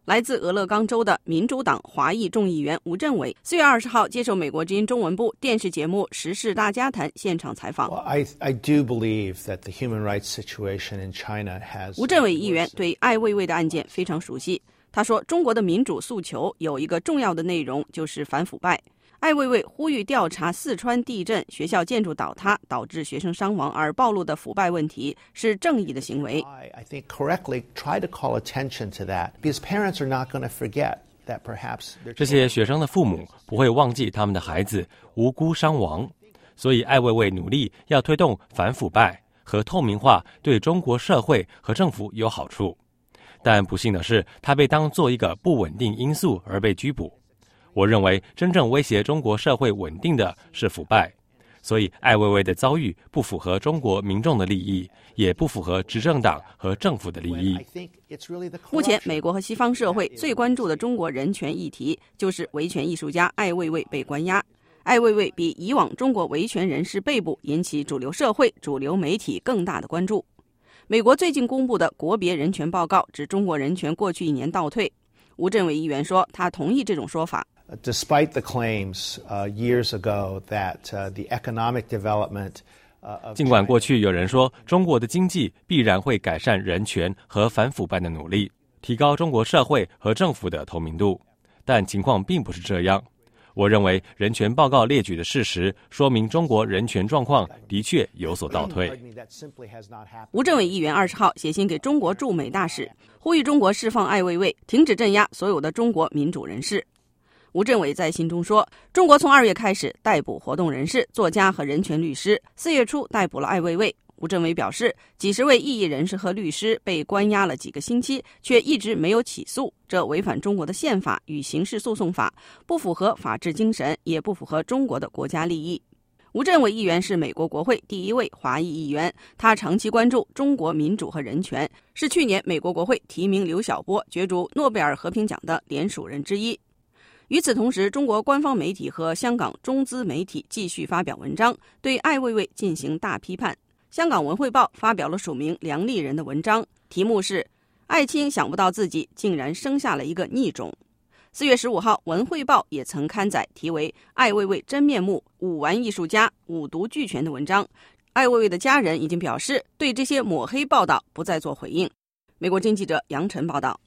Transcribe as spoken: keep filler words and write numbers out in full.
来自俄勒冈州的民主党华裔众议员吴镇伟四月二十号接受美国之音中文部电视节目《时事大家谈》现场采访。 Well, I, I do believe that the human rights situation in China has... 吴镇伟议员对艾未未的案件非常熟悉。他说，中国的民主诉求有一个重要的内容，就是反腐败。艾未未呼吁调查四川地震学校建筑倒塌导致学生伤亡而暴露的腐败问题是正义的行为。 I think correctly try to call attention to that because parents are not going to forget that perhaps 这些学生的父母不会忘记他们的孩子无辜伤亡，所以艾未未努力要推动反腐败和透明化对中国社会和政府有好处。但不幸的是，他被当作一个不稳定因素而被拘捕。我认为真正威胁中国社会稳定的是腐败，所以艾未未的遭遇不符合中国民众的利益，也不符合执政党和政府的利益。 目前美国和西方社会最关注的中国人权议题就是维权艺术家艾未未被关押。艾未未比以往中国维权人士被捕引起主流社会、主流媒体更大的关注。美国最近公布的国别人权报告指中国人权过去一年倒退。吴镇伟议员说，他同意这种说法。 Despite the claims uh, years ago that uh, the economic development 尽管过去有人说中国的经济必然会改善人权和反腐败的努力，提高中国社会和政府的透明度，但情况并不是这样。我认为人权报告列举的事实说明中国人权状况的确有所倒退。 吴镇伟议员二十号写信给中国驻美大使，呼吁中国释放艾未未，停止镇压所有的中国民主人士。吴镇伟在信中说，中国从二月开始逮捕活动人士、作家和人权律师，四月初逮捕了艾未未。吴镇伟表示，几十位异议人士和律师被关押了几个星期，却一直没有起诉，这违反中国的宪法与刑事诉讼法，不符合法治精神，也不符合中国的国家利益。吴镇伟议员是美国国会第一位华裔议员，他长期关注中国民主和人权，是去年美国国会提名刘晓波角逐诺贝尔和平奖的联署人之一。与此同时，中国官方媒体和香港中资媒体继续发表文章，对艾未未进行大批判。香港文汇报发表了署名梁立人的文章，题目是艾青想不到自己竟然生下了一个逆种。四月十五号，文汇报也曾刊载题为艾未未真面目，五玩艺术家五毒俱全的文章。艾未未的家人已经表示对这些抹黑报道不再做回应。美国经济记者杨晨报道。